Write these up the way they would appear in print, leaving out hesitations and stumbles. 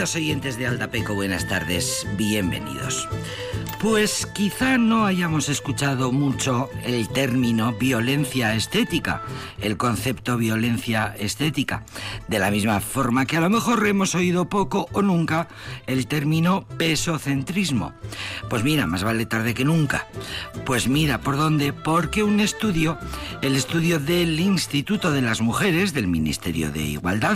Queridos oyentes de Aldapeco, buenas tardes, bienvenidos. Pues quizá no hayamos escuchado mucho el término violencia estética, el concepto violencia estética, de la misma forma que a lo mejor hemos oído poco o nunca el término pesocentrismo. Pues mira, más vale tarde que nunca. Pues mira, ¿por dónde? Porque el estudio del Instituto de las Mujeres, del Ministerio de Igualdad,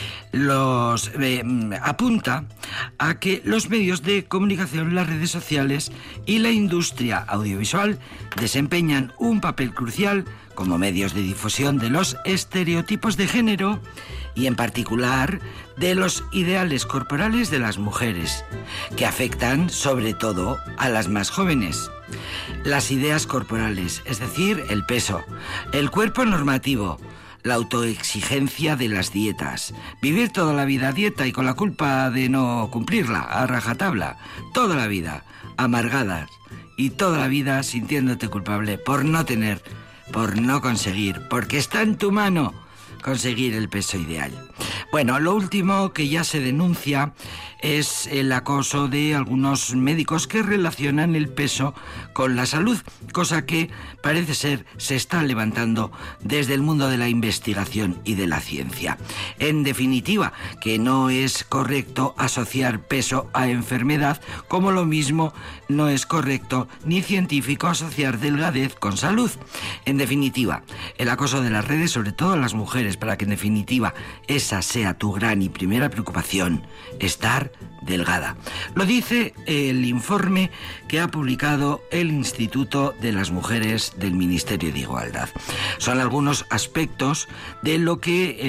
apunta a que los medios de comunicación, las redes sociales y la industria audiovisual desempeñan un papel crucial como medios de difusión de los estereotipos de género y en particular de los ideales corporales de las mujeres, que afectan sobre todo a las más jóvenes. Las ideas corporales, es decir, el peso, el cuerpo normativo, la autoexigencia de las dietas, vivir toda la vida a dieta y con la culpa de no cumplirla, a rajatabla, toda la vida, amargadas y toda la vida sintiéndote culpable por no tener, por no conseguir, porque está en tu mano conseguir el peso ideal. Bueno, lo último que ya se denuncia es el acoso de algunos médicos que relacionan el peso con la salud, cosa que parece ser se está levantando desde el mundo de la investigación y de la ciencia. En definitiva, que no es correcto asociar peso a enfermedad, como lo mismo no es correcto ni científico asociar delgadez con salud. En definitiva, el acoso de las redes, sobre todo a las mujeres, para que en definitiva esa sea tu gran y primera preocupación, estar delgada. Lo dice el informe que ha publicado el Instituto de las Mujeres del Ministerio de Igualdad. Son algunos aspectos de lo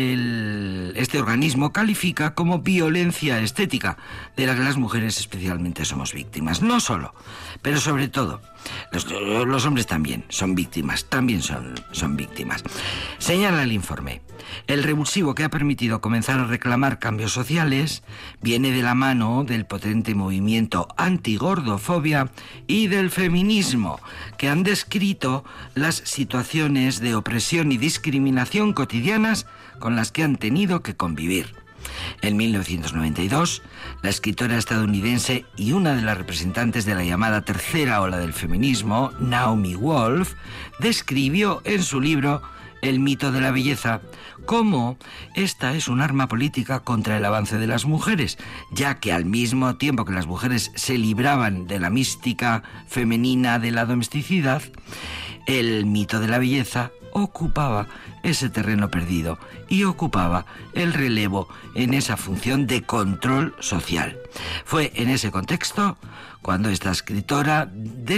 que este organismo califica como violencia estética, de la que las mujeres especialmente somos víctimas. No solo, pero sobre todo, los hombres también son víctimas, son víctimas. Señala el informe: el revulsivo que ha permitido comenzar a reclamar cambios sociales viene de la mano del potente movimiento antigordofobia y del feminismo, que han descrito las situaciones de opresión y discriminación cotidianas con las que han tenido que convivir. En 1992, la escritora estadounidense y una de las representantes de la llamada tercera ola del feminismo, Naomi Wolf, describió en su libro El mito de la belleza cómo esta es un arma política contra el avance de las mujeres, ya que al mismo tiempo que las mujeres se libraban de la mística femenina de la domesticidad, el mito de la belleza ocupaba ese terreno perdido y ocupaba el relevo en esa función de control social. Fue en ese contexto cuando esta escritora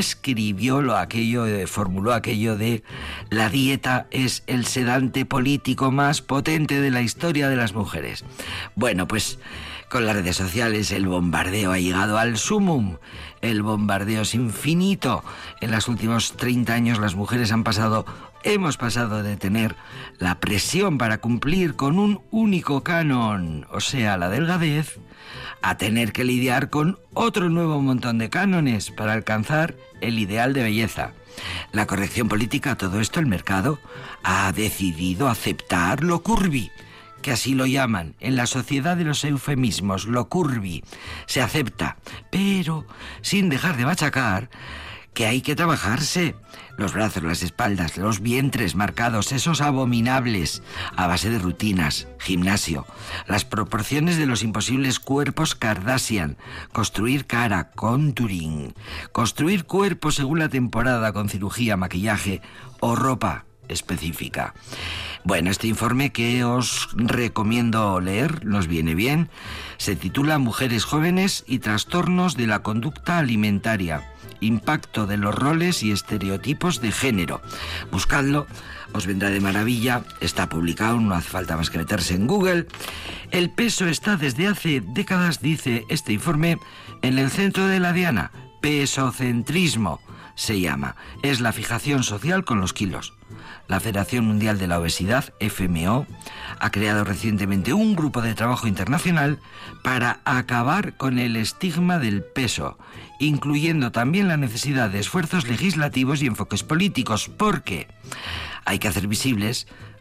formuló aquello de la dieta es el sedante político más potente de la historia de las mujeres. Bueno, pues con las redes sociales el bombardeo ha llegado al sumum. El bombardeo es infinito. En los últimos 30 años las mujeres hemos pasado de tener la presión para cumplir con un único canon, o sea, la delgadez, a tener que lidiar con otro nuevo montón de cánones para alcanzar el ideal de belleza. La corrección política a todo esto, el mercado ha decidido aceptar lo curvy, que así lo llaman, en la sociedad de los eufemismos, lo curvy. Se acepta, pero sin dejar de machacar que hay que trabajarse. Los brazos, las espaldas, los vientres marcados, esos abominables, a base de rutinas, gimnasio, las proporciones de los imposibles cuerpos Kardashian, construir cara, contouring, construir cuerpo según la temporada con cirugía, maquillaje o ropa específica. Bueno, este informe que os recomiendo leer, nos viene bien, se titula Mujeres jóvenes y trastornos de la conducta alimentaria. Impacto de los roles y estereotipos de género. Buscadlo, os vendrá de maravilla. Está publicado, no hace falta más que meterse en Google. El peso está desde hace décadas, dice este informe, en el centro de la diana. Pesocentrismo se llama. Es la fijación social con los kilos. La Federación Mundial de la Obesidad, FMO, ha creado recientemente un grupo de trabajo internacional para acabar con el estigma del peso, incluyendo también la necesidad de esfuerzos legislativos y enfoques políticos, porque hay que hacer visibles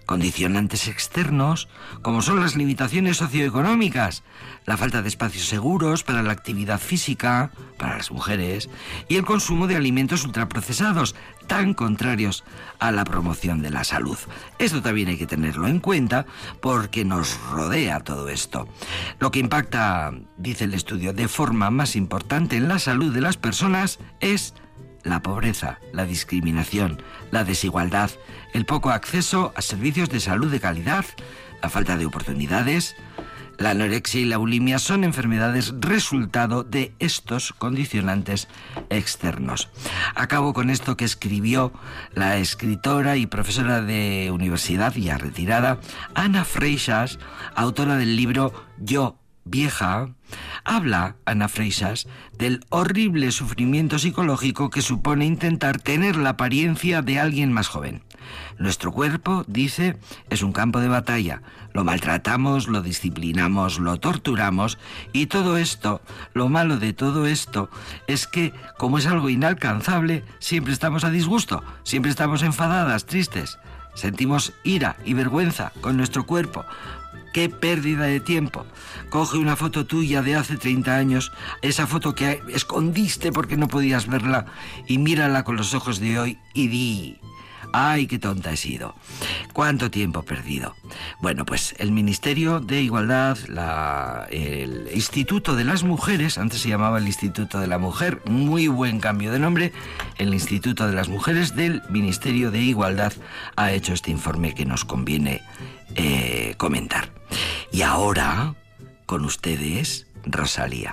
Condicionantes externos, como son las limitaciones socioeconómicas, la falta de espacios seguros para la actividad física, para las mujeres, y el consumo de alimentos ultraprocesados, tan contrarios a la promoción de la salud. Esto también hay que tenerlo en cuenta porque nos rodea todo esto. Lo que impacta, dice el estudio, de forma más importante en la salud de las personas es la pobreza, la discriminación, la desigualdad, el poco acceso a servicios de salud de calidad, la falta de oportunidades. La anorexia y la bulimia son enfermedades resultado de estos condicionantes externos. Acabo con esto que escribió la escritora y profesora de universidad ya retirada, Anna Freixas, autora del libro Yo, vieja. Habla Anna Freixas del horrible sufrimiento psicológico que supone intentar tener la apariencia de alguien más joven. Nuestro cuerpo, dice, es un campo de batalla. Lo maltratamos, lo disciplinamos, lo torturamos y todo esto, lo malo de todo esto es que, como es algo inalcanzable, siempre estamos a disgusto, siempre estamos enfadadas, tristes. Sentimos ira y vergüenza con nuestro cuerpo. ¡Qué pérdida de tiempo! Coge una foto tuya de hace 30 años, esa foto que escondiste porque no podías verla, y mírala con los ojos de hoy y di: ¡ay, qué tonta he sido! ¡Cuánto tiempo perdido! Bueno, pues el Ministerio de Igualdad, el Instituto de las Mujeres, antes se llamaba el Instituto de la Mujer, muy buen cambio de nombre, el Instituto de las Mujeres del Ministerio de Igualdad ha hecho este informe que nos conviene comentar. Y ahora, con ustedes, Rosalía.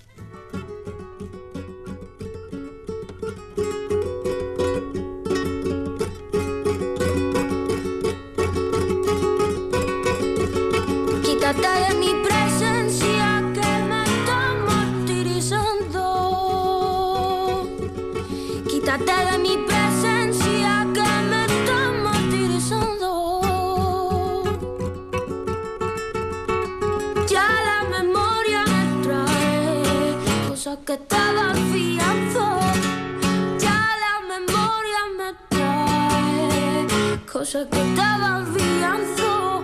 Quítate de mi presencia que me está martirizando. Quítate de mi presencia que me está martirizando. Ya la memoria me trae cosas que estaba fiando. Ya la memoria me trae cosas que estaba fiando.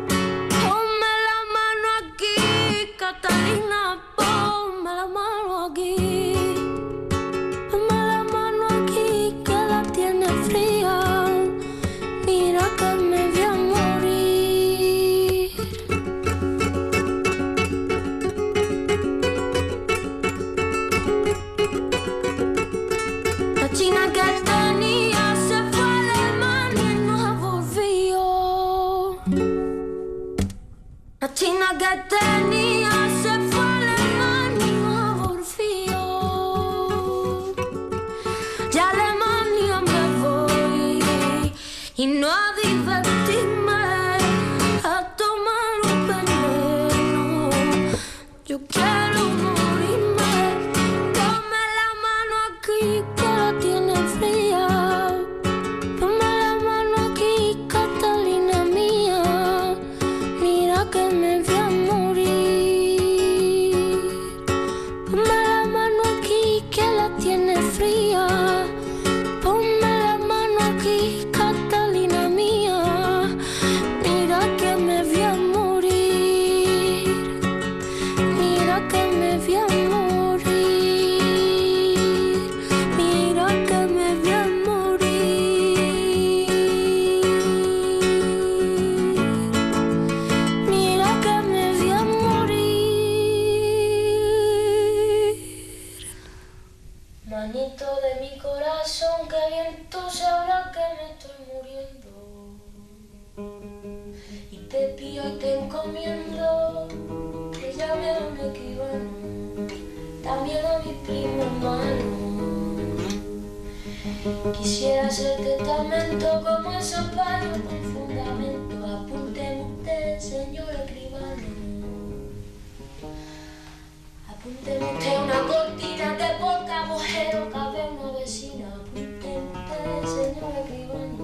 Catalina, ponme la mano aquí. Ponme la mano aquí que la tiene fría. Mira que me voy a morir. La china que tenía se fue a Alemania y no volvió. La china que tenía se fue a Alemania y no volvió. Ya a Alemania me voy y no a divertirme, a tomar un veneno. Yo quiero morirme. Ponme la mano aquí que la tiene fría. Ponme la mano aquí, Catalina mía. Mira que me voy a morir. Ponme la mano aquí que la tiene fría. Ponme la mano aquí, Catalina mía. Mira que me voy a morir. Mira que me voy a morir. Mira que me voy a morir. Mira que me voy a morir. Manito de mi corazón, que bien tú sabrás que me estoy muriendo. Y te pido y te encomiendo que llame a mi escribano, también a mi primo hermano. Quisiera hacer testamento como esos palos con fundamento. Apúnteme usted, señor escribano. Apúnteme usted una cortina que por cada agujero cabe una vecina. Apúnteme usted, señor escribano.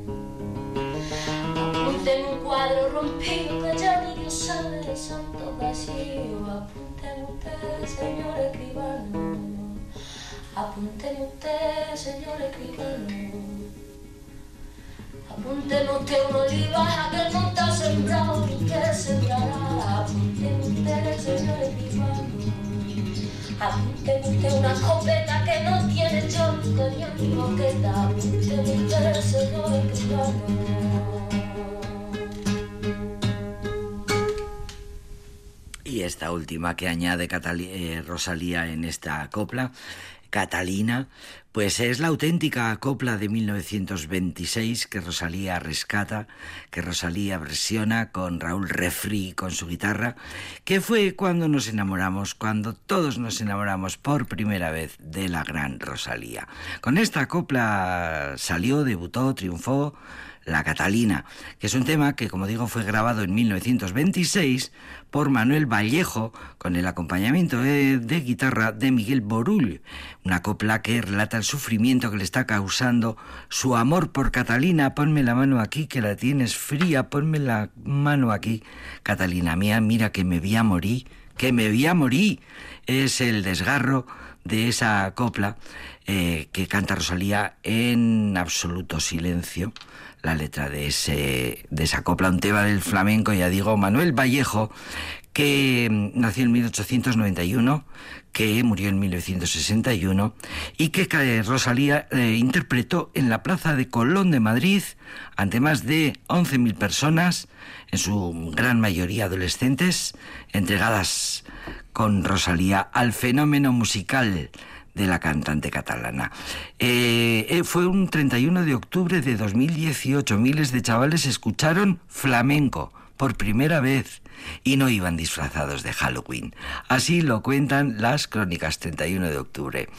Apúnteme un cuadro rompido que ya ni Dios sabe de santo vacío. Apúnteme usted, señor escribano. Apúnteme usted, señor escribano. Apúnteme usted una oliva, aquel monte ha sembrado y que sembrará. Apúnteme usted, señor escribano. Apúnteme usted una escopeta que no tiene chon, cañón ni moqueta. Apúnteme usted, señor escribano. Y esta última que añade Rosalía en esta copla, Catalina, pues es la auténtica copla de 1926 que Rosalía rescata, que Rosalía versiona con Raúl Refri con su guitarra, que fue cuando nos enamoramos, cuando todos nos enamoramos por primera vez de la gran Rosalía. Con esta copla salió, debutó, triunfó la Catalina, que es un tema que, como digo, fue grabado en 1926 por Manuel Vallejo con el acompañamiento de guitarra de Miguel Borull, una copla que relata el sufrimiento que le está causando su amor por Catalina. Ponme la mano aquí que la tienes fría, ponme la mano aquí, Catalina mía, mira que me voy a morir, que me voy a morir. Es el desgarro de esa copla que canta Rosalía en absoluto silencio. La letra de esa copla, un tema del flamenco, ya digo, Manuel Vallejo, que nació en 1891, que murió en 1961 y que Rosalía interpretó en la Plaza de Colón de Madrid ante más de 11.000 personas, en su gran mayoría adolescentes, entregadas con Rosalía al fenómeno musical de la cantante catalana. Fue un 31 de octubre de 2018. Miles de chavales escucharon flamenco por primera vez y no iban disfrazados de Halloween. Así lo cuentan las crónicas. 31 de octubre.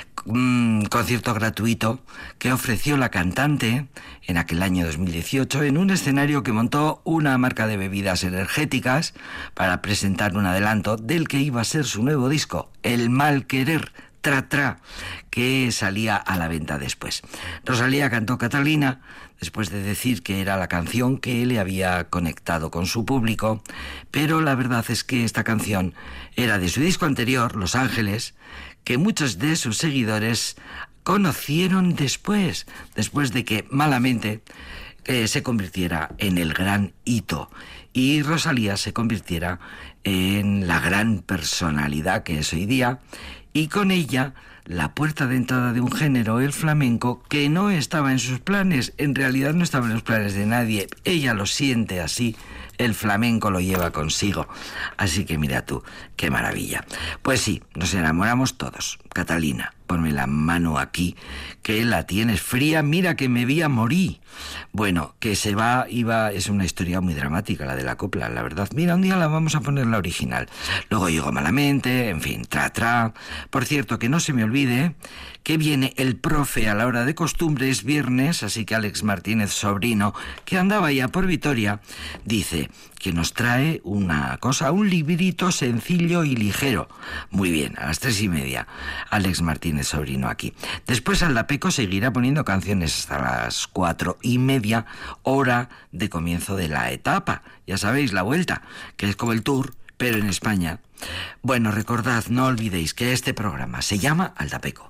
Concierto gratuito que ofreció la cantante en aquel año 2018 en un escenario que montó una marca de bebidas energéticas para presentar un adelanto del que iba a ser su nuevo disco, El Mal Querer, Tra, que salía a la venta después. Rosalía cantó Catalina después de decir que era la canción que le había conectado con su público, pero la verdad es que esta canción era de su disco anterior, Los Ángeles, que muchos de sus seguidores conocieron después de que malamente se convirtiera en el gran hito y Rosalía se convirtiera en la gran personalidad que es hoy día, y con ella la puerta de entrada de un género, el flamenco, que no estaba en sus planes, en realidad no estaba en los planes de nadie, ella lo siente así, el flamenco lo lleva consigo. Así que mira tú, qué maravilla. Pues sí, nos enamoramos todos. Catalina, ponme la mano aquí, que la tienes fría, mira que me voy a morir. Bueno, que se va, es una historia muy dramática la de la copla, la verdad. Mira, un día la vamos a poner la original. Luego llegó malamente, en fin, tra. Por cierto, que no se me olvide que viene el profe a la hora de costumbre, es viernes, así que Alex Martínez Sobrino, que andaba ya por Vitoria, dice que nos trae una cosa, un librito sencillo y ligero. Muy bien, a las 3:30, Alex Martínez Sobrino aquí. Después Aldapeco seguirá poniendo canciones hasta las 4:30, hora de comienzo de la etapa. Ya sabéis, la vuelta, que es como el tour, pero en España. Bueno, recordad, no olvidéis que este programa se llama Aldapeco.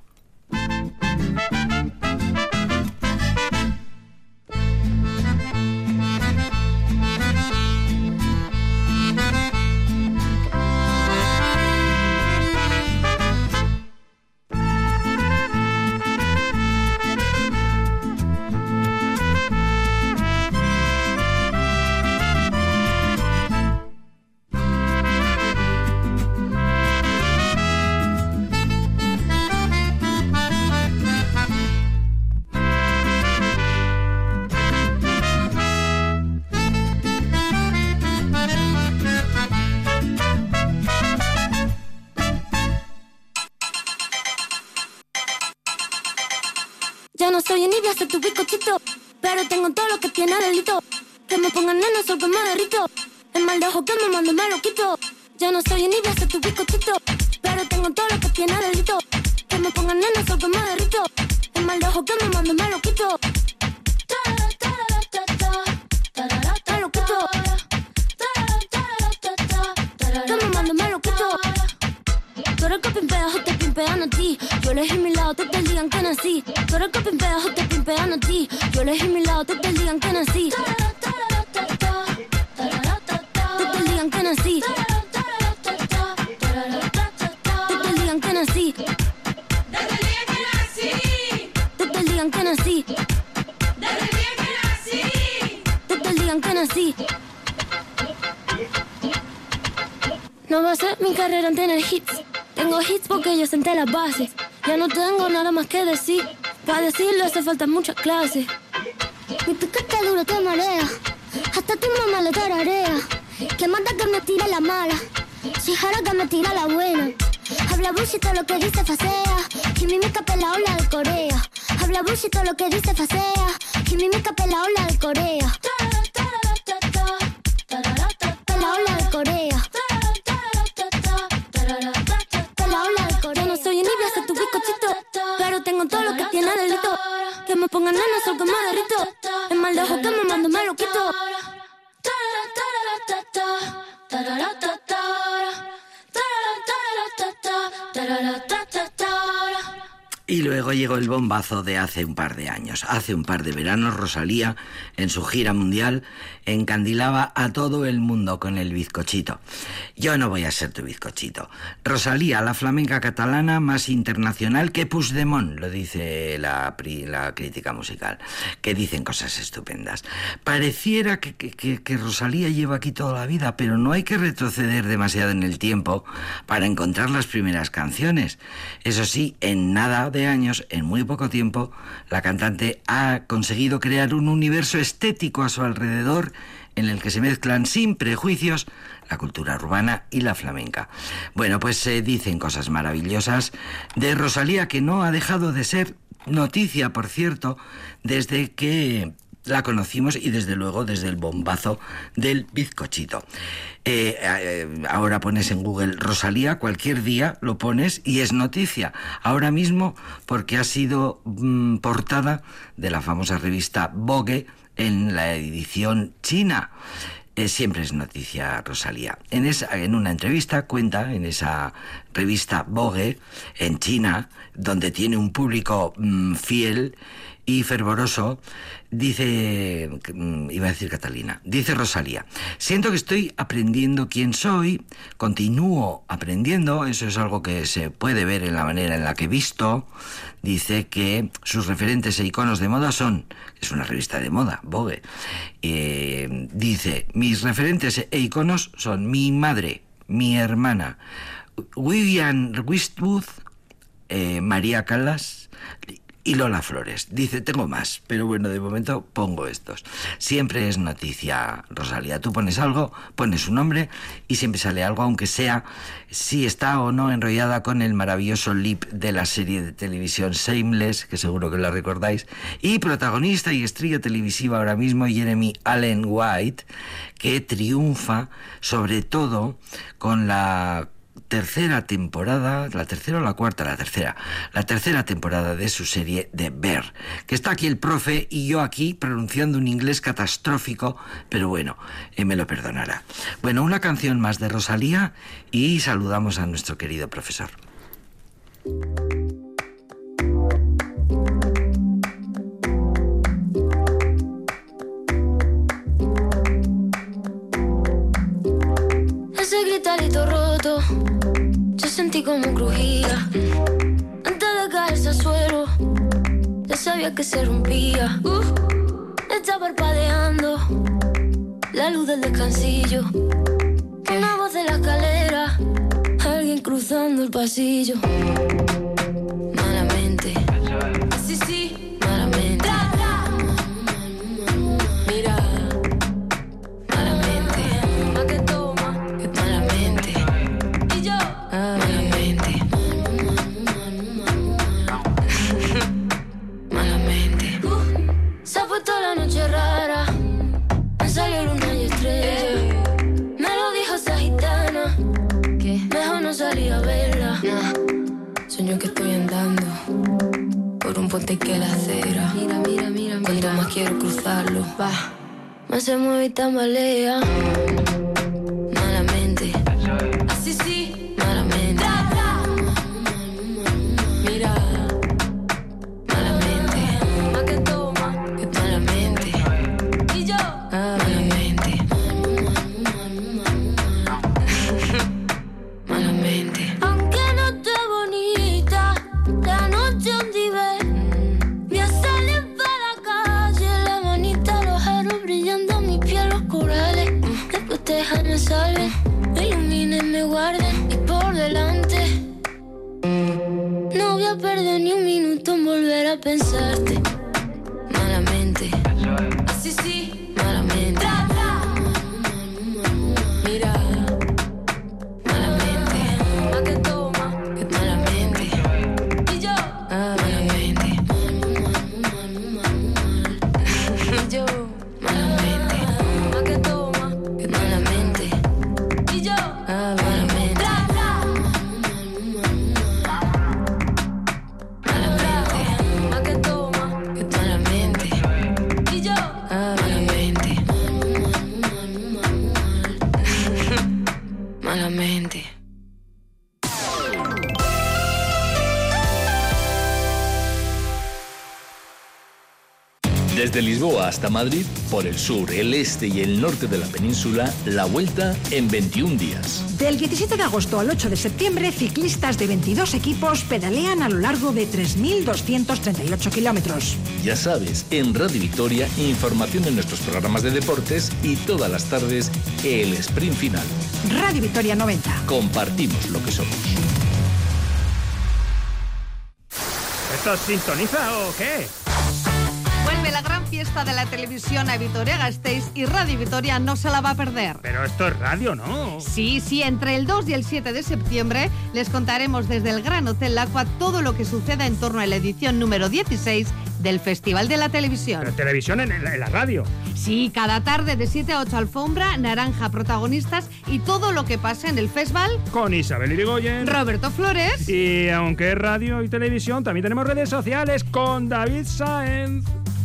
Ya no soy envidia, soy tu bizcochito, pero tengo todo lo que tiene delito. Que me pongan neno, sol que me derrito. El mal de ojo que me mando me lo quito. Ya no soy envidia, soy tu bizcochito, pero tengo todo lo que tiene delito. Que me pongan neno, sol que me derrito. El mal de ojo que me mando me lo quito. Me lo quito. Que me mando me lo quito. Tú eres que pimpeas o te pimpean a ti. Yo elegí mi lado, te digan digan que nací. Tú eres que pimpeas o te pimpean a ti. Yo elegí mi lado, tú te digan que nací. Tú te digan que nací. Tú te digan que nací. Desde el día que nací. Tú te digan que nací. Desde el día que nací. Tú te digan que nací. No va a ser mi carrera en tener hits. Tengo hits porque yo senté las bases. Ya no tengo nada más que decir. Para decirlo hace falta muchas clases. Mi piquete duro te marea. Hasta tu mamá le tararea. Que manda que me tire la mala. Si jara que me tira la buena. Habla bullshit todo lo que dice facea. Quimimica pela ola de Corea. Habla bullshit todo lo que dice facea. Quimimica pela ola de Corea. Pela ola de Corea. Yo no soy envidia, soy tu bizcochito. Pero tengo todo lo que tiene delito. Que me pongan nena, sol que me derrito. Es más lejos que me mando, me lo quito. Y luego llegó el bombazo de hace un par de años. Hace un par de veranos, Rosalía, en su gira mundial, encandilaba a todo el mundo con el bizcochito. Yo no voy a ser tu bizcochito. Rosalía, la flamenca catalana más internacional que Puigdemont, lo dice la crítica musical, que dicen cosas estupendas. Pareciera que Rosalía lleva aquí toda la vida, pero no hay que retroceder demasiado en el tiempo para encontrar las primeras canciones. Eso sí, en nada de años, en muy poco tiempo, la cantante ha conseguido crear un universo estético a su alrededor en el que se mezclan sin prejuicios la cultura urbana y la flamenca. Bueno, pues se dicen cosas maravillosas de Rosalía, que no ha dejado de ser noticia, por cierto, desde que la conocimos y desde luego desde el bombazo del bizcochito. Ahora pones en Google Rosalía, cualquier día lo pones y es noticia. Ahora mismo porque ha sido portada de la famosa revista Vogue en la edición china. Siempre es noticia Rosalía. En una entrevista cuenta, en esa revista Vogue, en China, donde tiene un público fiel y fervoroso, dice, iba a decir Catalina, dice Rosalía: siento que estoy aprendiendo quién soy, continúo aprendiendo, eso es algo que se puede ver en la manera en la que he visto. Dice que sus referentes e iconos de moda son, es una revista de moda, Vogue, dice, mis referentes e iconos son mi madre, mi hermana, Vivienne Westwood, María Callas y Lola Flores. Dice, tengo más, pero bueno, de momento pongo estos. Siempre es noticia Rosalía. Tú pones algo, pones su nombre y siempre sale algo, aunque sea si está o no enrollada con el maravilloso lip de la serie de televisión Shameless, que seguro que la recordáis, y protagonista y estrella televisiva ahora mismo Jeremy Allen White, que triunfa sobre todo con la tercera temporada, la tercera temporada de su serie de Bear, que está aquí el profe y yo aquí pronunciando un inglés catastrófico, pero bueno, me lo perdonará. Bueno, una canción más de Rosalía y saludamos a nuestro querido profesor. Ese gritarito roto, yo sentí como crujía. Antes de caerse al suelo, ya sabía que se rompía. Está parpadeando la luz del descansillo. Una voz de la escalera, alguien cruzando el pasillo. Malamente, sí, sí, malamente. Mira, malamente. ¿Pa' qué toma? Que malamente. Y yo, malamente. Malamente. Se ha puesto la noche rara, me salió luna y estrella. Me lo dijo esa gitana, que mejor no salí a verla. Sueño que estoy andando por un puente que la acera. Mira, mira, mira, cuanto más quiero cruzarlo, va, más se mueve y tambalea. Malamente, así sí, malamente. Mira, pensarte malamente. Así sí, malamente. Mira, malamente. Ma que toma, que malamente. Y yo, malamente. Y yo, malamente. Ma que toma, que malamente. Y yo, malamente. Ma que toma, que malamente. Y yo, malamente. Malamente. Desde Lisboa hasta Madrid, por el sur, el este y el norte de la península, la vuelta en 21 días. Del 17 de agosto al 8 de septiembre, ciclistas de 22 equipos pedalean a lo largo de 3.238 kilómetros. Ya sabes, en Radio Victoria, información de nuestros programas de deportes y todas las tardes, el sprint final. Radio Victoria 90. Compartimos lo que somos. ¿Esto sintoniza o qué? Vuelve la gran fiesta de la televisión a Vitoria-Gasteiz y Radio Vitoria no se la va a perder. Pero esto es radio, ¿no? Sí, entre el 2 y el 7 de septiembre les contaremos desde el Gran Hotel Lacua todo lo que suceda en torno a la edición número 16 del Festival de la Televisión. Pero televisión en la radio. Sí, cada tarde de 7 a 8 alfombra, naranja, protagonistas y todo lo que pasa en el festival. Con Isabel Irigoyen. Roberto Flores. Y aunque es radio y televisión, también tenemos redes sociales con David Sáenz.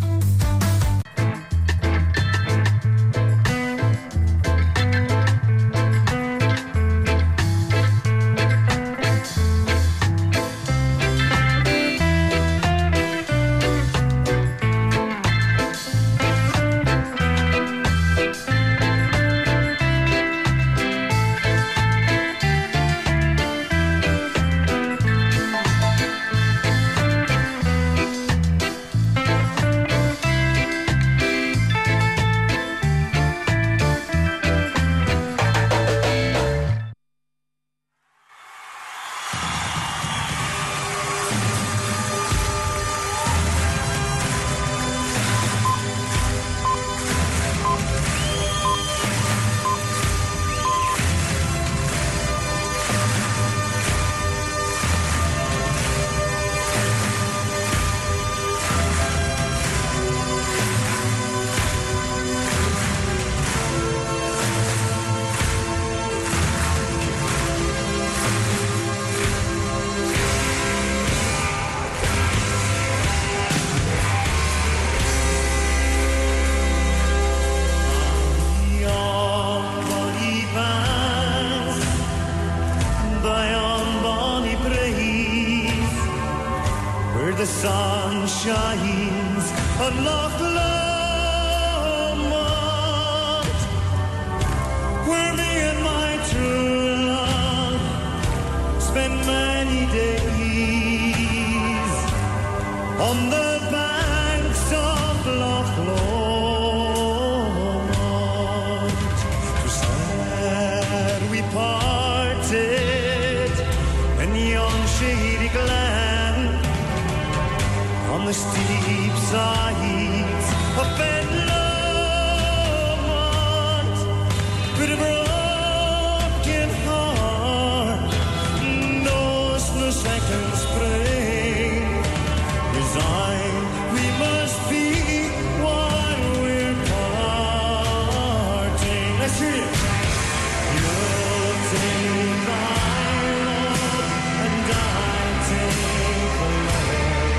The sun shines on Loch Lomond, where me and my true love spent many days on the banks of Loch Lomond. 'Twas there we parted in yon shady glen, on the steep sides of Ben Lomond, with a broken heart knows no second spring. Resigned we must be while we're parting. Let's hear it. You'll take my love and I'll take the love.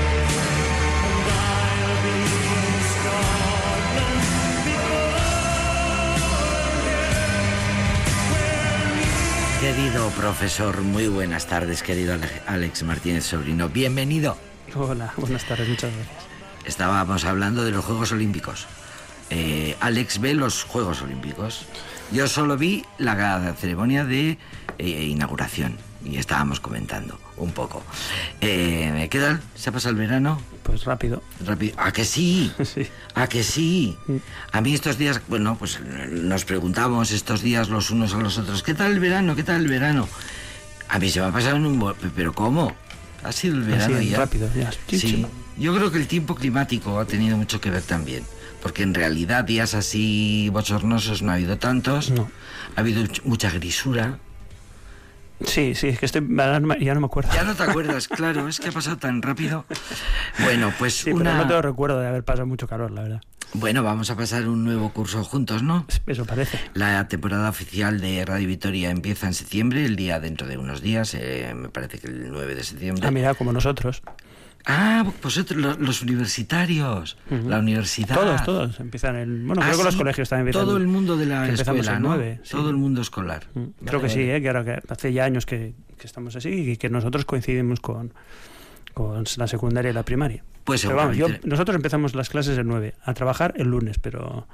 Querido profesor, muy buenas tardes, querido Alex Martínez Sobrino. Bienvenido. Hola, buenas tardes, muchas gracias. Estábamos hablando de los Juegos Olímpicos. Alex ve los Juegos Olímpicos. Yo solo vi la ceremonia de inauguración y estábamos comentando un poco. ¿Qué tal? ¿Se ha pasado el verano? Pues rápido. ¿A que sí? Sí. ¿A que sí? A mí estos días, bueno, pues nos preguntamos estos días los unos a los otros, ¿qué tal el verano? ¿Qué tal el verano? A mí se me ha pasado en un... ¿Pero cómo? ¿Ha sido el verano Así, ya? rápido, ya. Sí. Yo creo que el tiempo climático ha tenido mucho que ver también, porque en realidad días así bochornosos no ha habido tantos, No. ha habido mucha grisura. Sí, es que ya no me acuerdo. Ya no te acuerdas, claro, es que ha pasado tan rápido. Bueno, pues Sí, pero no tengo recuerdo de haber pasado mucho calor, la verdad. Bueno, vamos a pasar un nuevo curso juntos, ¿no? Eso parece. La temporada oficial de Radio Vitoria empieza en septiembre, el día dentro de unos días, me parece que el 9 de septiembre. Ah, mira, como nosotros. Ah, vosotros, los universitarios, la universidad. Todos empiezan el... Bueno, creo que los colegios también empiezan... Todo el mundo de la empezamos escuela, el ¿no? 9, sí. Todo el mundo escolar. Creo que sí, que ahora que hace ya años que estamos así y que nosotros coincidimos con la secundaria y la primaria. Pues pero vamos, seguramente. nosotros empezamos las clases el 9, a trabajar el lunes, pero...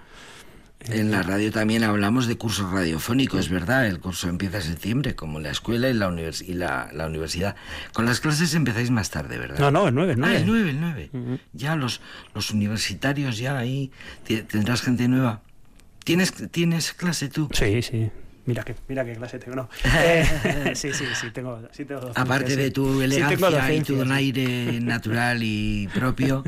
En la radio también hablamos de cursos radiofónicos, ¿verdad? El curso empieza en septiembre, como la escuela y la universidad. Con las clases empezáis más tarde, ¿verdad? No, el 9. Ah, el 9. Ya los universitarios, ya ahí tendrás gente nueva. ¿Tienes clase tú? Sí. Mira qué clase tengo, ¿no? Sí, tengo docencia, Aparte de tu elegancia y tu donaire natural y propio.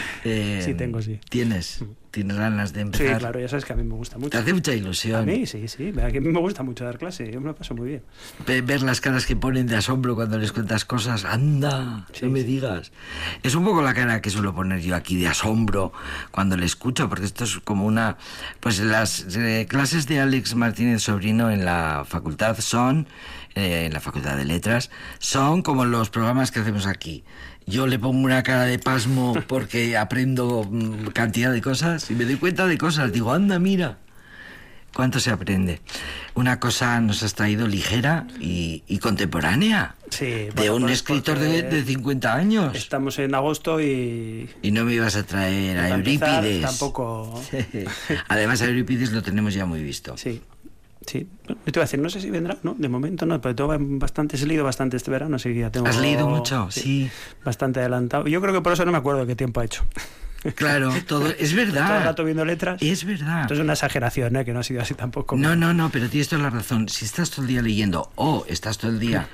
Sí, tengo, sí. Tienes ganas de empezar. Sí, claro, ya sabes que a mí me gusta mucho. Te hace mucha ilusión. A mí, sí, a mí me gusta mucho dar clase, yo me lo paso muy bien. Ver las caras que ponen de asombro cuando les cuentas cosas, anda, no me digas. Es un poco la cara que suelo poner yo aquí de asombro cuando le escucho, porque esto es como una... Pues las clases de Alex Martínez Sobrino en la facultad son... en la Facultad de Letras, son como los programas que hacemos aquí. Yo le pongo una cara de pasmo porque aprendo cantidad de cosas y me doy cuenta de cosas. Digo, anda, mira, cuánto se aprende. Una cosa nos has traído ligera y contemporánea. Sí, de un escritor de 50 años. Estamos en agosto y no me ibas a traer a empezar, Eurípides. Tampoco. Además, a Eurípides lo tenemos ya muy visto. Sí. Yo te voy a decir, no sé si vendrá, no, de momento no, pero tengo he leído bastante este verano, así que ya tengo... ¿Has leído mucho? Sí. Bastante adelantado. Yo creo que por eso no me acuerdo de qué tiempo ha hecho. Claro, todo es verdad. Todo el rato viendo letras. Es verdad. Esto es una exageración, que no ha sido así tampoco. No, pero tienes toda la razón. Si estás todo el día leyendo o estás todo el día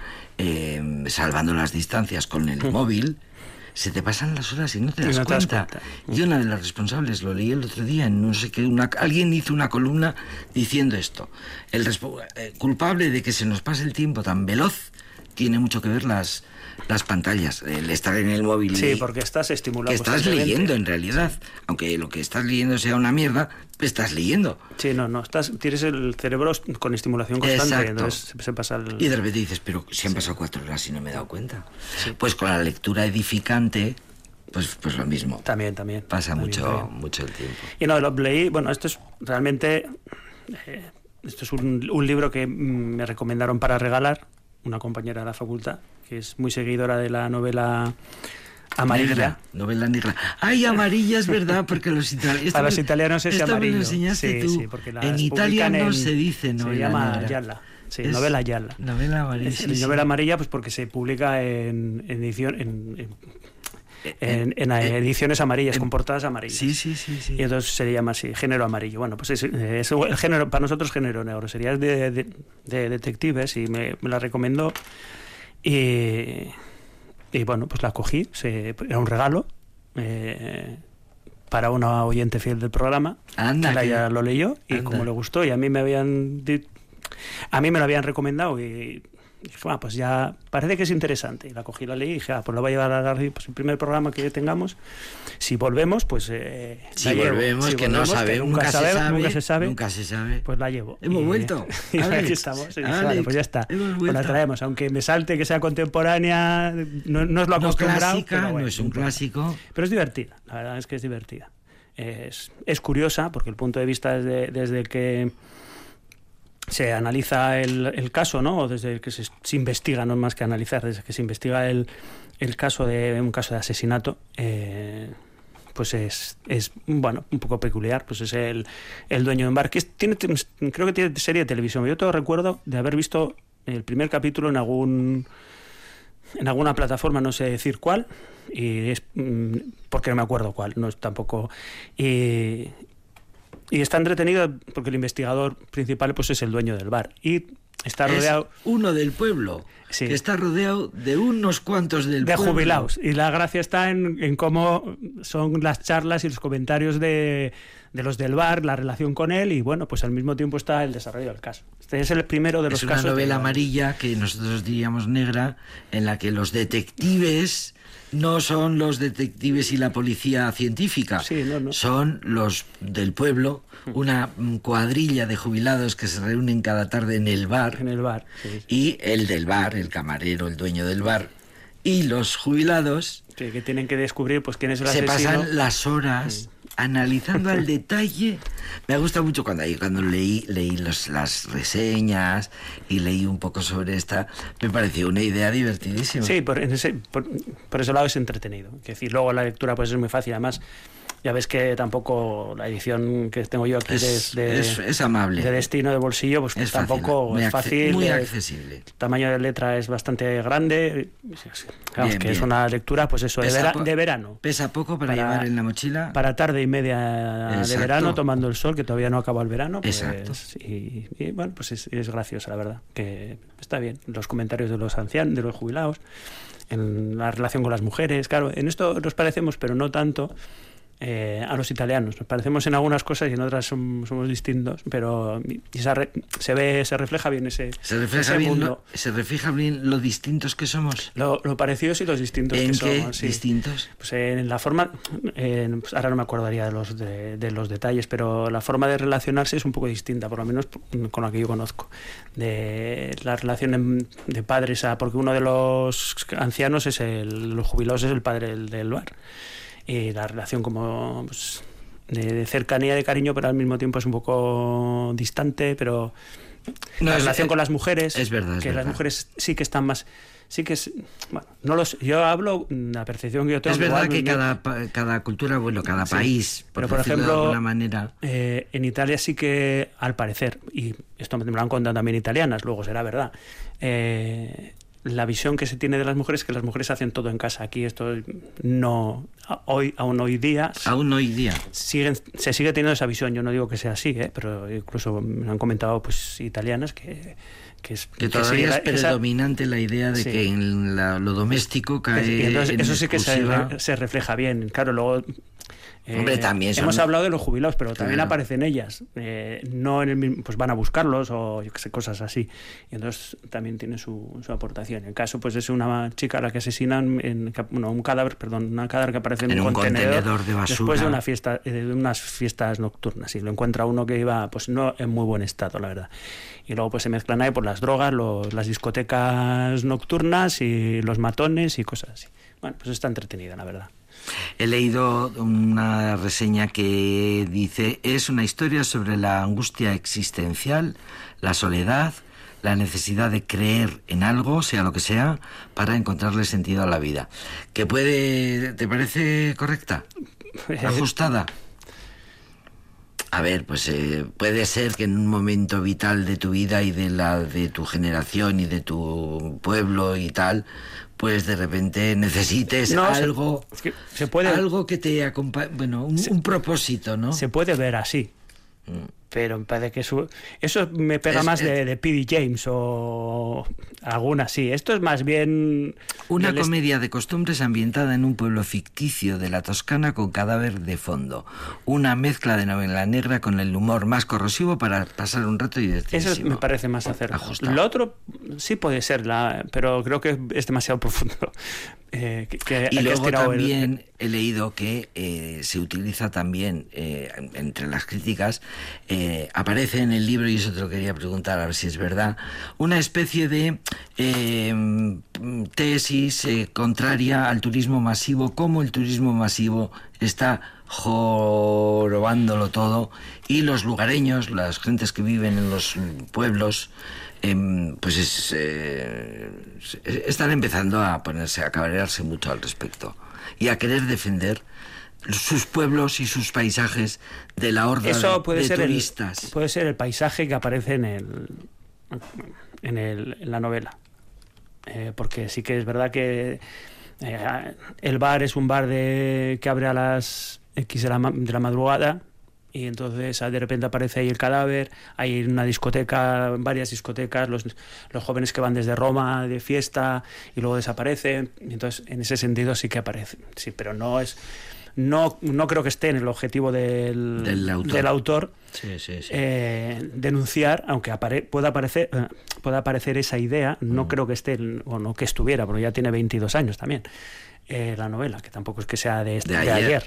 salvando las distancias con el móvil... Se te pasan las horas y no te das cuenta. Yo, una de las responsables, lo leí el otro día en no sé qué, alguien hizo una columna diciendo esto. El culpable de que se nos pase el tiempo tan veloz tiene mucho que ver las pantallas, el estar en el móvil. Sí, porque estás estimulado. Que estás leyendo en realidad. Aunque lo que estás leyendo sea una mierda, estás leyendo. Sí, tienes el cerebro con estimulación constante. Exacto. Entonces se pasa Y de repente dices, pero si han pasado 4 horas y no me he dado cuenta. Sí. Pues con la lectura edificante, pues lo mismo. También. Pasa mucho el tiempo. Y lo leí, bueno, esto es realmente... esto es un libro que me recomendaron para regalar una compañera de la facultad, que es muy seguidora de la novela amarilla. Novela negra. ¡Ay, amarilla! Es verdad, porque los italianos... A los italianos es amarillo. Esto me lo enseñaste tú. Sí, porque en Italia no se dice novela negra. Se llama Yalla. Sí, novela Yalla. Novela amarilla. Novela amarilla, pues porque se publica en edición... En ediciones amarillas, con portadas amarillas. Sí. Y entonces se llama así, género amarillo. Bueno, pues es el género, para nosotros género negro. Sería de detectives y me la recomendó. Y bueno, pues la cogí. Era un regalo para una oyente fiel del programa. Anda, que ella lo leyó y como le gustó. Y a mí me lo habían recomendado y... dije, pues ya parece que es interesante. Y la cogí, la leí y dije, pues la voy a llevar a la radio, pues el primer programa que tengamos. Si volvemos, pues si volvemos, que no sabemos, nunca se sabe, pues la llevo. Hemos vuelto. Y aquí estamos. Vale, pues ya está. Pues la traemos, aunque me salte que sea contemporánea, no es lo acostumbrado. No es un clásico. Pero es divertida, la verdad es que es divertida. Es curiosa, porque el punto de vista es desde que se analiza el caso, ¿no? O desde que se investiga, no más que analizar, desde que se investiga el caso de un caso de asesinato, pues es bueno, un poco peculiar. Pues es el dueño de un bar, que creo que tiene serie de televisión. Yo todo recuerdo de haber visto el primer capítulo en alguna plataforma, no sé decir cuál, y es porque no me acuerdo cuál, no es tampoco. Y está entretenido porque el investigador principal pues es el dueño del bar. Y está rodeado... Es uno del pueblo, Sí. que está rodeado de unos cuantos del de pueblo. jubilados. Y la gracia está en cómo son las charlas y los comentarios de los del bar, la relación con él, y bueno, pues al mismo tiempo está el desarrollo del caso. Este es el primero de los Es una casos. novela amarilla, que nosotros diríamos negra, en la que los detectives no son los detectives y la policía científica, Sí, no. son los del pueblo, una cuadrilla de jubilados que se reúnen cada tarde en el bar, En el bar, sí. y el del bar, el camarero, el dueño del bar, y los jubilados Sí, que tienen que descubrir pues quién es el se asesino. pasan las horas analizando al detalle. Me gusta mucho cuando leí las reseñas y leí un poco sobre esta, me pareció una idea divertidísima. Sí, por ese lado es entretenido. Es decir, luego la lectura pues es muy fácil. Además, ya ves que tampoco la edición que tengo yo aquí es amable. de Destino de bolsillo, pues Es fácil, tampoco muy es fácil. muy accesible. El tamaño de letra es bastante grande. Vamos, Bien, que es bien. una lectura, pues eso, de verano. Pesa poco para llevar en la mochila. Para tarde y media de Exacto. verano, tomando el sol, que todavía no acaba el verano. Pues, Exacto. y bueno, pues es graciosa, la verdad. Que está bien. Los comentarios de los ancianos, de los jubilados, en la relación con las mujeres. Claro, en esto nos parecemos, pero no tanto a los italianos. Nos parecemos en algunas cosas y en otras somos distintos, pero se refleja bien ese mundo. Se refleja bien lo distintos que somos. Lo parecidos y los distintos ¿En que qué somos. Sí. distintos? Pues en la forma, pues ahora no me acordaría de los detalles, pero la forma de relacionarse es un poco distinta, por lo menos con la que yo conozco. De la relación de padres porque uno de los ancianos los jubilados es el padre del bar. Y la relación como pues, de cercanía, de cariño, pero al mismo tiempo es un poco distante, pero la relación con las mujeres, es verdad, que las mujeres sí que están más, sí que es, bueno, no los, yo hablo la percepción que yo tengo. Es verdad que cada cultura, cada país, pero por decirlo ejemplo, de alguna manera, en Italia sí que al parecer, y esto me lo han contado también italianas, luego será verdad, la visión que se tiene de las mujeres es que las mujeres hacen todo en casa. Aquí esto no, aún hoy día se sigue teniendo esa visión. Yo no digo que sea así, pero incluso me han comentado pues italianas que todavía es predominante la idea de que en lo doméstico cae. Entonces, en eso sí que exclusiva. se refleja bien. Claro, luego Hombre, también hemos hablado de los jubilados, pero también Claro. aparecen ellas. No en el mismo, pues van a buscarlos o yo qué sé, cosas así. Y entonces también tiene su aportación. El caso pues es una chica a la que asesinan un cadáver que aparece en un contenedor de basura después de unas fiestas nocturnas. Y lo encuentra uno que iba pues no en muy buen estado, la verdad. Y luego pues se mezclan ahí por las drogas, las discotecas nocturnas y los matones y cosas así. Bueno, pues está entretenida, la verdad. He leído una reseña que dice: es una historia sobre la angustia existencial, la soledad, la necesidad de creer en algo, sea lo que sea, para encontrarle sentido a la vida. ¿Te parece correcta? ¿Ajustada? A ver, pues puede ser que en un momento vital de tu vida y de tu generación y de tu pueblo y tal, pues de repente necesites algo, algo que te acompañe, un propósito, ¿no? Se puede ver así. Pero me parece que eso me pega más de P.D. James o alguna así. Esto es más bien una comedia de costumbres ambientada en un pueblo ficticio de la Toscana con cadáver de fondo. Una mezcla de novela negra con el humor más corrosivo para pasar un rato divertidísimo. Eso me parece más acertado. Ajustado. Lo otro sí puede ser, pero creo que es demasiado profundo. Y luego también he leído que se utiliza también entre las críticas, aparece en el libro, y eso te lo quería preguntar a ver si es verdad, una especie de tesis contraria al turismo masivo, cómo el turismo masivo está jorobándolo todo y los lugareños, las gentes que viven en los pueblos, pues están empezando a cabrearse mucho al respecto y a querer defender sus pueblos y sus paisajes de la horda de turistas. Puede ser el paisaje que aparece en la novela, porque sí que es verdad que el bar es un bar que abre a las X de la madrugada y entonces de repente aparece ahí el cadáver, hay una discoteca, varias discotecas, los jóvenes que van desde Roma de fiesta y luego desaparecen, y entonces en ese sentido sí que aparece, sí, pero no creo que esté en el objetivo del autor Sí. denunciar, aunque pueda aparecer esa idea, no creo que esté, o no que estuviera, porque ya tiene 22 años también, la novela, que tampoco es que sea de ayer.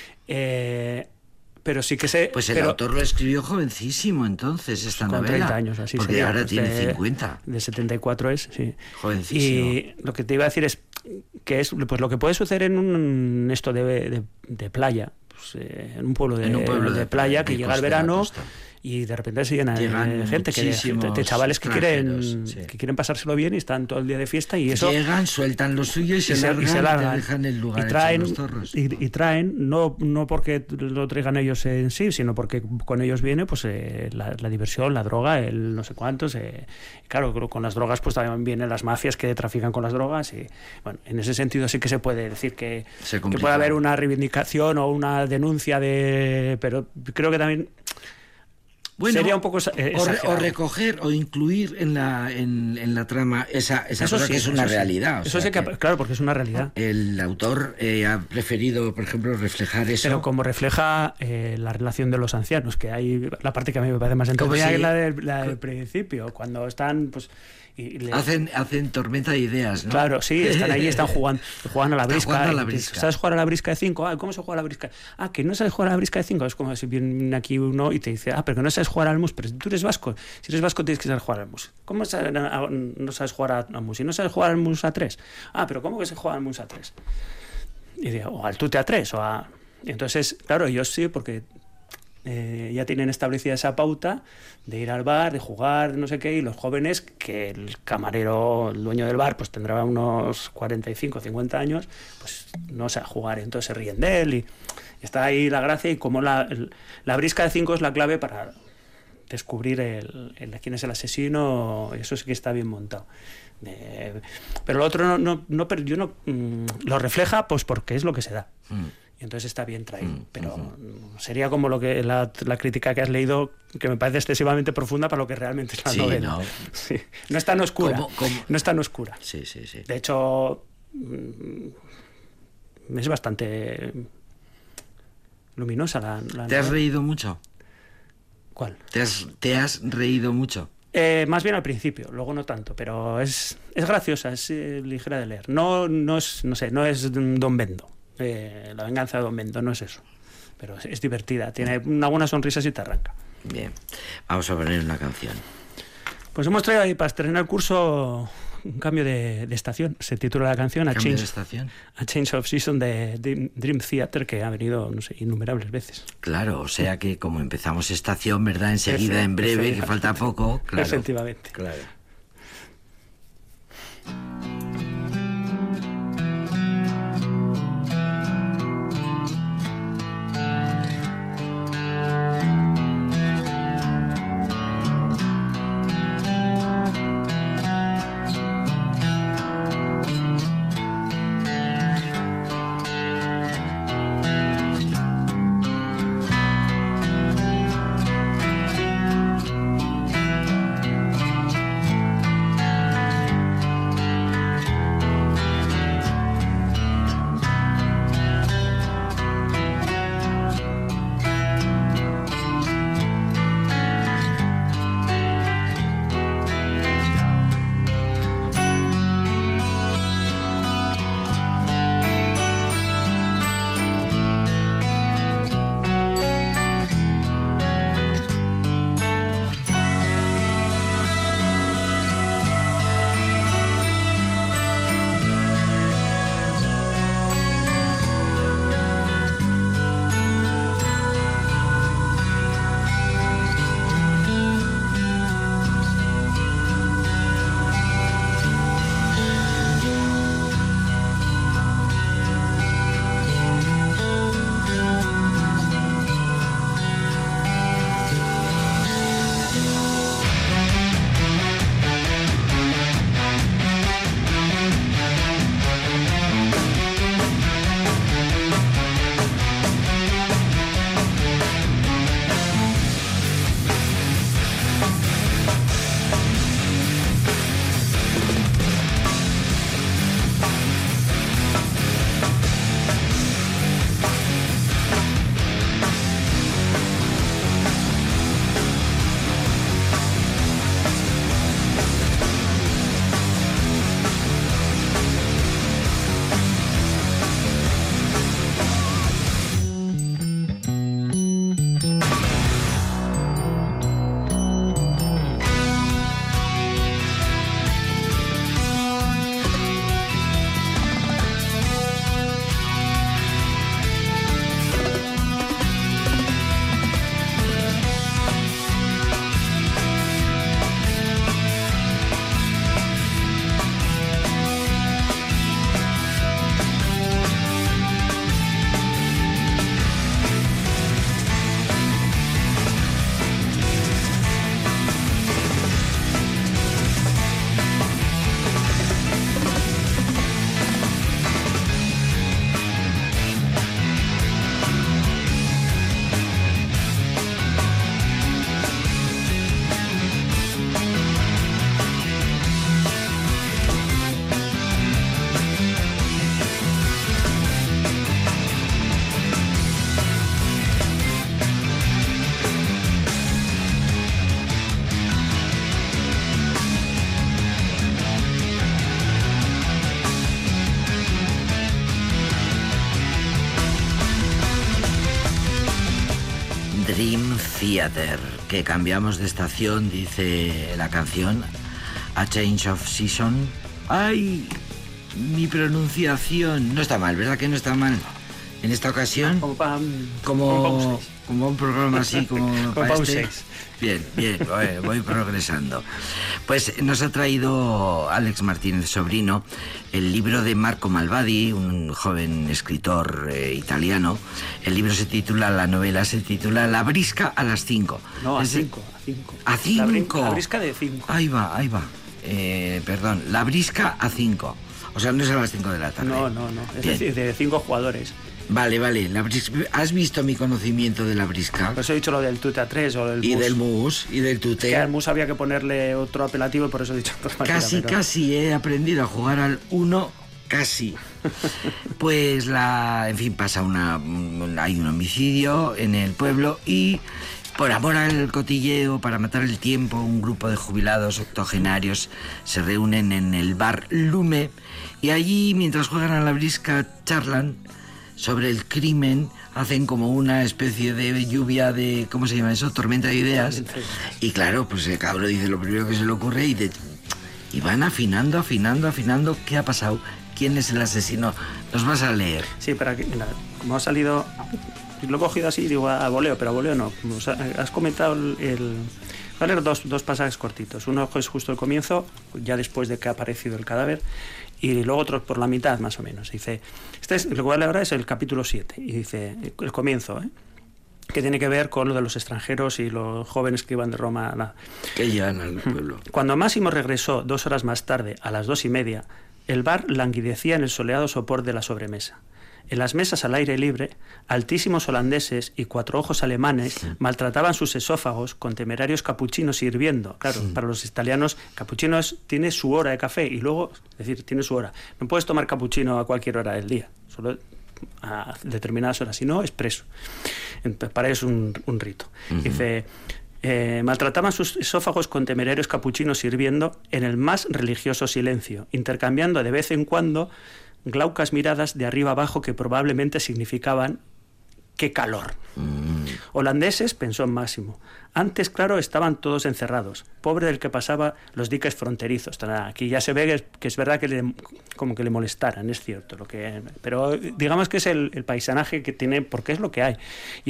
Pero sí que sé... Pues el autor lo escribió jovencíslo entonces, esta con novela. 30 años, así porque sería, ahora pues tiene 50. De 74 es, sí. Jovencísimo. Y lo que te iba a decir es que es pues lo que puede suceder en esto de playa, pues, en un pueblo de playa, que llega el verano y de repente se llena de gente, de chavales que quieren pasárselo bien y están todo el día de fiesta, y eso llegan, sueltan lo suyo y se largan y te dejan el lugar, y traen no porque lo traigan ellos en sí, sino porque con ellos viene pues la diversión, la droga, el no sé cuántos, claro, con las drogas pues también vienen las mafias que trafican con las drogas, y bueno, en ese sentido sí que se puede decir que puede haber una reivindicación o una denuncia pero creo que también sería un poco o recoger o incluir en la trama esa cosa que es una realidad. Eso sí que, claro, porque es una realidad. El autor ha preferido, por ejemplo, reflejar eso. Pero como refleja la relación de los ancianos, que hay la parte que a mí me parece más entretenida que la del principio, cuando están pues hacen tormenta de ideas, ¿no? Claro, sí, están ahí, juegan a la brisca. ¿Sabes jugar a la brisca de 5? ¿Cómo se juega a la brisca? Que no sabes jugar a la brisca de 5. Es como si viene aquí uno y te dice, pero que no sabes jugar al mus, pero tú eres vasco. Si eres vasco tienes que saber jugar al mus. ¿Cómo no sabes jugar al mus? Si no sabes jugar al mus a 3. Pero ¿cómo que se juega al mus a 3? Y digo, o al tute a 3, Entonces, claro, ellos sí, porque ya tienen establecida esa pauta de ir al bar, de jugar, no sé qué, y los jóvenes, que el camarero, el dueño del bar, pues tendrá unos 45, 50 años, pues no sabe jugar, entonces se ríen de él, y está ahí la gracia, y como la brisca de 5 es la clave para descubrir quién es el asesino, eso sí que está bien montado. Pero lo otro yo no lo refleja pues porque es lo que se da. Y entonces está bien traído, pero sería como lo que la crítica que has leído, que me parece excesivamente profunda para lo que realmente es la novela. No. Sí. No es tan oscura. No es tan oscura. Sí. De hecho, es bastante luminosa la ¿Te has reído mucho? ¿Cuál? ¿Te has reído mucho? Más bien al principio, luego no tanto, pero es graciosa, es ligera de leer. No es Don Bendo. La venganza de Don Bendo, no es eso, pero es divertida, tiene una buena sonrisa si te arranca. Bien, vamos a poner una canción. Pues hemos traído ahí para estrenar el curso un cambio de estación, se titula la canción A Change of Season de Dream Theater, que ha venido, no sé, innumerables veces. Claro, o sea que como empezamos estación, ¿verdad? Enseguida, en breve, que falta poco. Claro, efectivamente. Claro. Dream Theater, que cambiamos de estación, dice la canción, A Change of Season. ¡Ay! Mi pronunciación. No está mal, ¿verdad que no está mal? En esta ocasión, como un programa así, como para este. Bien, voy progresando. Pues nos ha traído Alex Martínez Sobrino el libro de Marco Malvadi, un joven escritor italiano. El libro la novela se titula La brisca a las 5. No, a 5. ¿A 5? La brisca de 5. Ahí va. Perdón, La brisca a 5. O sea, no es a las 5 de la tarde. No. Es decir, de 5 jugadores. Vale. ¿Has visto mi conocimiento de la brisca? Pues he dicho lo del tute a 3 o del mus. Y del mus, y del tute. Que al mus había que ponerle otro apelativo y por eso he dicho otras maneras. Casi he aprendido a jugar al 1, casi. Pues en fin, hay un homicidio en el pueblo y por amor al cotilleo, para matar el tiempo, un grupo de jubilados octogenarios se reúnen en el bar Lume y allí, mientras juegan a la brisca, charlan sobre el crimen, hacen como una especie de lluvia de, ¿cómo se llama eso? Tormenta de ideas. Y claro, pues el cabrón dice lo primero que se le ocurre y van afinando. ¿Qué ha pasado? ¿Quién es el asesino? ¿Nos vas a leer? Sí, pero aquí, mira, como ha salido, lo he cogido así, digo a voleo, pero a voleo no. Has comentado Voy a leer dos pasajes cortitos. Uno es justo el comienzo, ya después de que ha aparecido el cadáver, y luego otro por la mitad, más o menos. Dice, lo que voy a leer ahora es el capítulo 7, y dice, el comienzo, que tiene que ver con lo de los extranjeros y los jóvenes que iban de Roma. Que llegan al pueblo. Cuando Máximo regresó 2 horas más tarde, a las 2:30, el bar languidecía en el soleado sopor de la sobremesa. En las mesas al aire libre, altísimos holandeses y 4 ojos alemanes maltrataban sus esófagos con temerarios capuchinos hirviendo. Claro, para los italianos, capuchino tiene su hora de café y luego, es decir, tiene su hora. No puedes tomar capuchino a cualquier hora del día, solo a determinadas horas, si no, expreso. Entonces, para eso es un rito. Dice, maltrataban sus esófagos con temerarios capuchinos hirviendo en el más religioso silencio, intercambiando de vez en cuando glaucas miradas de arriba abajo que probablemente significaban ¡qué calor! Holandeses, pensó en Máximo. Antes, claro, estaban todos encerrados. Pobre del que pasaba los diques fronterizos. Aquí ya se ve que es verdad que como que le molestaran, es cierto. Pero digamos que es el paisanaje que tiene, porque es lo que hay. Y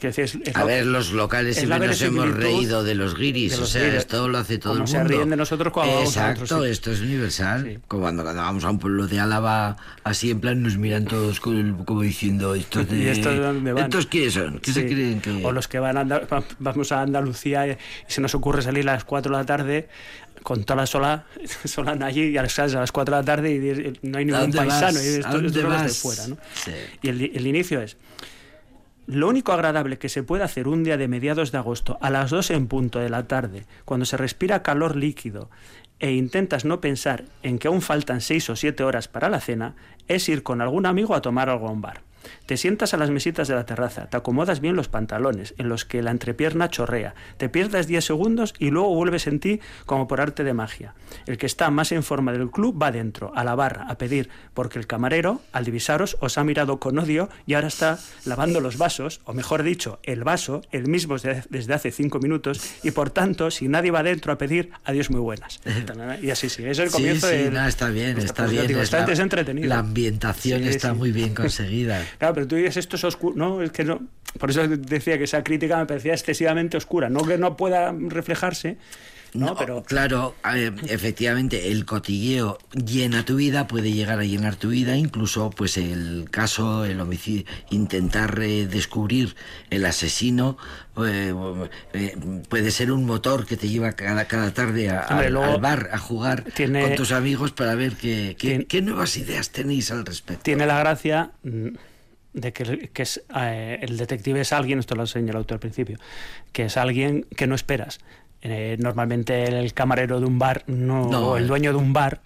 los locales siempre nos hemos reído de los guiris. Esto lo hace todo el mundo. Se ríen de nosotros cuando vamos a otros sitios. Esto es universal. Sí. Cuando vamos a un pueblo de Álava, así en plan nos miran todos como diciendo, ¿estos de dónde van? ¿Estos quiénes son? ¿Qué se creen que...? O los que vamos a Andalucía y se nos ocurre salir a las 4 de la tarde con toda la solana allí y a las 4 de la tarde y no hay ningún paisano. Y esto es de fuera, ¿no? Sí. Y el inicio es: lo único agradable que se puede hacer un día de mediados de agosto a las 2 en punto de la tarde, cuando se respira calor líquido e intentas no pensar en que aún faltan 6 o 7 horas para la cena, es ir con algún amigo a tomar algo a un bar. Te sientas a las mesitas de la terraza, te acomodas bien los pantalones, en los que la entrepierna chorrea, te pierdes 10 segundos y luego vuelves en ti como por arte de magia. El que está más en forma del club va dentro, a la barra, a pedir, porque el camarero, al divisaros, os ha mirado con odio y ahora está lavando los vasos, o mejor dicho, el vaso, el mismo desde hace 5 minutos, y por tanto, si nadie va dentro a pedir, adiós muy buenas. Y así sí, eso es el comienzo. Está bien. Es entretenido. La ambientación está muy bien conseguida. Claro, pero tú dices, esto es oscuro. No, es que no. Por eso decía que esa crítica me parecía excesivamente oscura. No que no pueda reflejarse, ¿no? Pero claro, efectivamente, el cotilleo llena tu vida, puede llegar a llenar tu vida, incluso pues el homicidio, intentar descubrir el asesino, puede ser un motor que te lleva cada tarde al bar a jugar con tus amigos para ver qué nuevas ideas tenéis al respecto. Tiene la gracia de que es, el detective es alguien, esto lo señaló tú al principio, que es alguien que no esperas. Normalmente el camarero de un bar o el dueño de un bar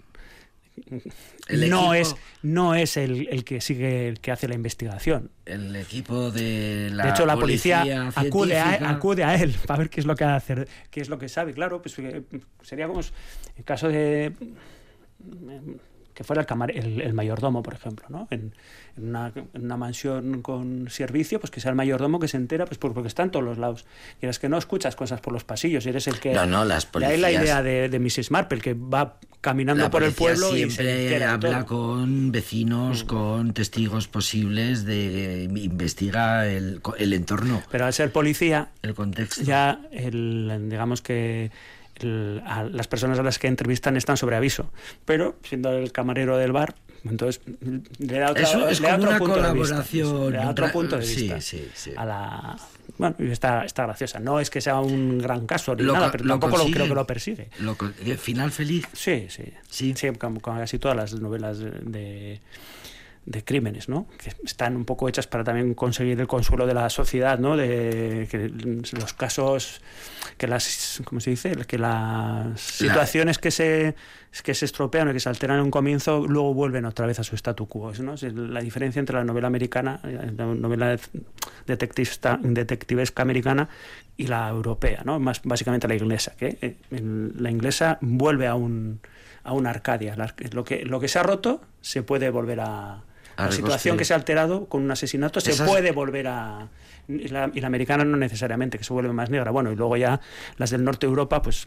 no es el que sigue, el que hace la investigación. El equipo de la De hecho, la policía acude a él para ver qué es lo que va a hacer, qué es lo que sabe. Claro, pues sería como el caso de que fuera el mayordomo, por ejemplo, ¿no? En una mansión con servicio, pues que sea el mayordomo que se entera, pues porque está en todos los lados. Quieras que no, escuchas cosas por los pasillos y eres el que... No, las policías... Hay la idea de Mrs. Marple, que va caminando por el pueblo y siempre habla con vecinos, con testigos posibles, investiga el entorno. Pero al ser policía, el contexto. Ya digamos que a las personas a las que entrevistan están sobre aviso, pero siendo el camarero del bar, entonces le da otro punto de vista. Sí. Bueno, y está graciosa. No es que sea un gran caso ni nada, pero tampoco creo que lo persigue. ¿Final feliz? Sí, como casi todas las novelas de crímenes, ¿no? Que están un poco hechas para también conseguir el consuelo de la sociedad, ¿no? De que los casos, que las, ¿cómo se dice? Que las situaciones que se estropean o que se alteran en un comienzo luego vuelven otra vez a su statu quo, ¿no? Es la diferencia entre la novela americana, la novela detectivesca americana y la europea, ¿no? Más básicamente la inglesa, que la inglesa vuelve a una Arcadia. Lo que se ha roto se puede volver a la situación que se ha alterado con un asesinato se puede volver a... Y la americana no necesariamente, que se vuelve más negra. Bueno, y luego ya las del norte de Europa, pues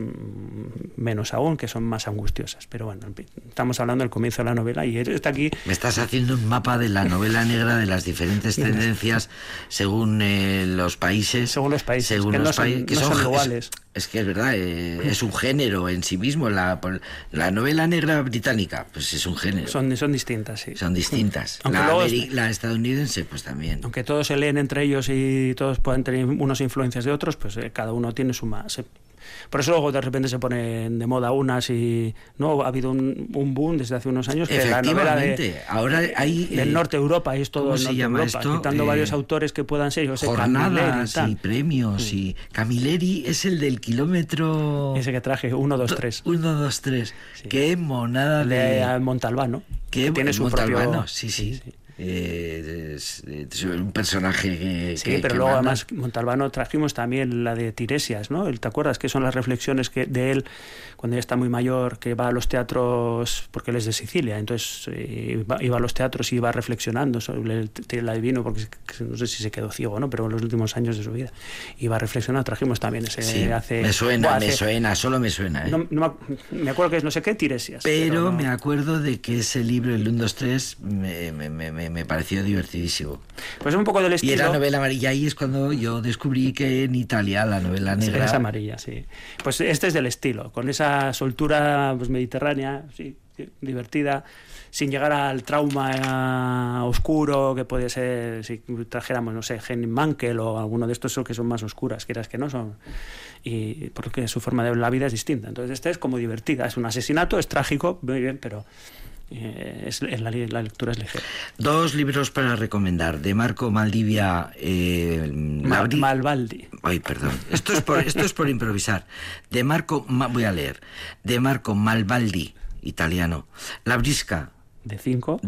menos aún, que son más angustiosas. Pero bueno, estamos hablando del comienzo de la novela y está aquí... Me estás haciendo un mapa de la novela negra, de las diferentes tendencias según los países. Según los países, según que los países, que son iguales. Es que es verdad, es un género en sí mismo. La novela negra británica, pues es un género. Son distintas, sí. Son distintas. La estadounidense, pues también. Aunque todos se leen entre ellos y todos pueden tener unas influencias de otros, pues cada uno tiene su más. Por eso luego de repente se ponen de moda unas y no ha habido un boom desde hace unos años que la novela ahora hay del norte de Europa y es todo el norte de Europa, esto? Quitando varios autores que puedan ser, yo sé, jornadas y premios y Camilleri es el del kilómetro ese que traje 1, 2, 3 sí. Qué monada de Montalbano, que tiene su Montalbano, propio sí. Es un personaje que pero luego manda. Además Montalbano trajimos también la de Tiresias, ¿no? ¿Te acuerdas? Que son las reflexiones de él cuando ya está muy mayor, que va a los teatros porque él es de Sicilia, entonces iba a los teatros y iba reflexionando sobre el adivino, porque no sé si se quedó ciego, ¿no? Pero en los últimos años de su vida iba reflexionando. Trajimos también ese me suena, solo me suena, ¿eh? No, me acuerdo que es no sé qué Tiresias, pero no. Me acuerdo de que ese libro, el 1, 2, 3 me pareció divertidísimo. Pues un poco del estilo. Y era novela amarilla, y es cuando yo descubrí que en Italia la novela negra es amarilla, sí. Pues este es del estilo, con esa soltura pues mediterránea, sí, divertida, sin llegar al trauma oscuro que puede ser si trajéramos, no sé, Henning Mankell o alguno de estos que son más oscuras, quieras que no son, y porque su forma de ver la vida es distinta. Entonces esta es como divertida, es un asesinato, es trágico, muy bien, pero la lectura es ligera. 2 libros para recomendar, de Marco Maldivia Malvaldi. Ay, perdón. Esto es por improvisar. Voy a leer. De Marco Malvaldi, italiano. La Brisca. De 5.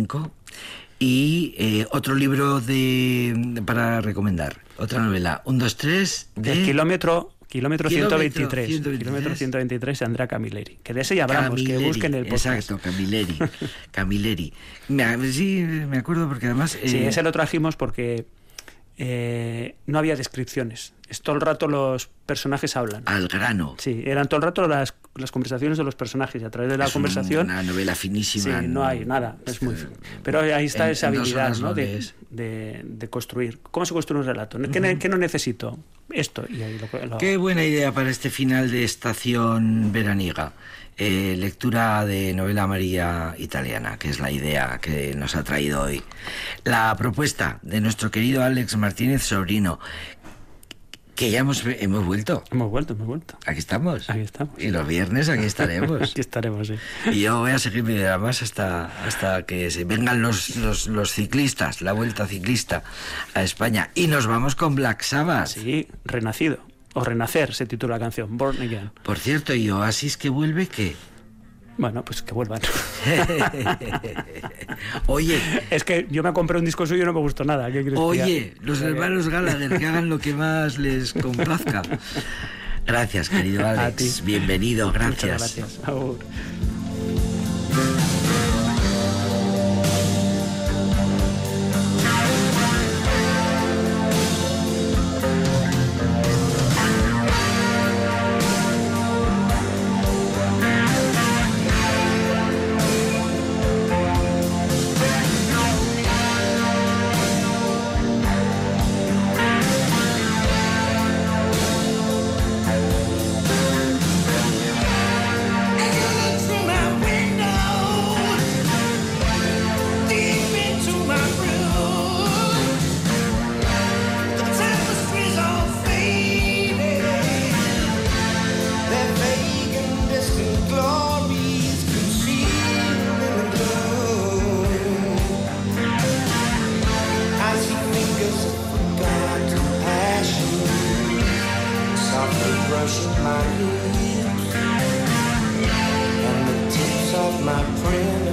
Y otro libro para recomendar. Otra novela. 1, 2, 3 de Kilómetro 123. Kilómetro 123 de Andrea Camilleri. Que de ese ya hablamos, que busquen el podcast. Exacto, Camilleri. Sí, me acuerdo porque además... Sí, ese lo trajimos porque no había descripciones. Todo el rato los personajes hablan. Al grano. Sí, eran todo el rato las conversaciones de los personajes y a través de la conversación... Una novela finísima. Sí, no hay nada. Es muy pero ahí está esa habilidad, ¿no? De construir. ¿Cómo se construye un relato? ¿Qué no necesito? Esto. Y ahí Qué buena idea para este final de estación veraniega. Lectura de novela amarilla italiana, que es la idea que nos ha traído hoy. La propuesta de nuestro querido Alex Martínez Sobrino, que ya hemos vuelto. Hemos vuelto. Aquí estamos. Y los viernes aquí estaremos. Aquí estaremos, sí. Y yo voy a seguirme además hasta que se vengan los ciclistas, la vuelta ciclista a España. Y nos vamos con Black Sabbath. Sí, Renacido. O Renacer se titula la canción, Born Again. Por cierto, ¿y Oasis que vuelve qué? Bueno, pues que vuelvan. Oye, es que yo me compré un disco suyo y no me gustó nada. ¿Qué quieres oye, los hermanos Gallagher, que hagan lo que más les complazca. Gracias, querido Alex. A ti. Bienvenido, gracias. Muchas gracias. Agur. brush my lips and the tips of my printer